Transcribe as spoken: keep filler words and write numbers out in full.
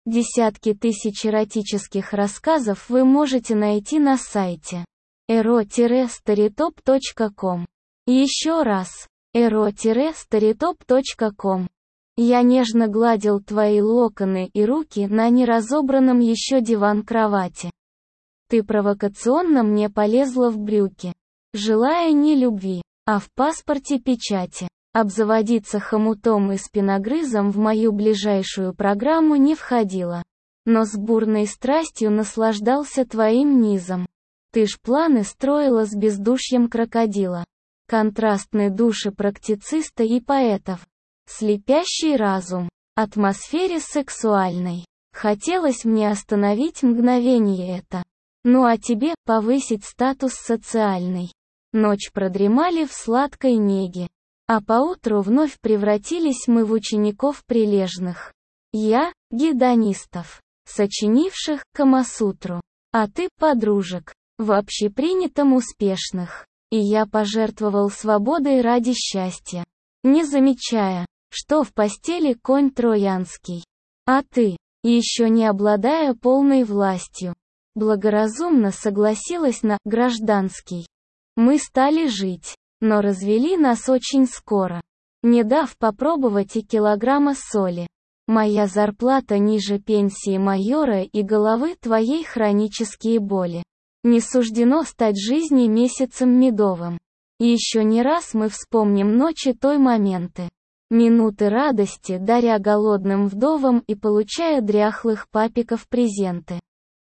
Десятки тысяч эротических рассказов вы можете найти на сайте эро старитоп точка ком. Еще раз, эро старитоп точка ком. Я нежно гладил твои локоны и руки на неразобранном еще диван-кровати. Ты провокационно мне полезла в брюки, желая не любви, а в паспорте печати. Обзаводиться хомутом и спиногрызом в мою ближайшую программу не входило. Но с бурной страстью наслаждался твоим низом. Ты ж планы строила с бездушьем крокодила. Контрастные души практициста и поэтов. Слепящий разум. Атмосфере сексуальной. Хотелось мне остановить мгновение это. Ну а тебе повысить статус социальный. Ночь продремали в сладкой неге. А поутру вновь превратились мы в учеников прилежных. Я – гедонистов, сочинивших Камасутру. А ты – подружек, в общепринятом успешных. И я пожертвовал свободой ради счастья, не замечая, что в постели конь троянский. А ты, еще не обладая полной властью, благоразумно согласилась на гражданский. Мы стали жить. Но развели нас очень скоро, не дав попробовать и килограмма соли. Моя зарплата ниже пенсии майора и головы твоей хронические боли. Не суждено стать жизни месяцем медовым. Еще не раз мы вспомним ночи той моменты. Минуты радости, даря голодным вдовам и получая дряхлых папиков презенты.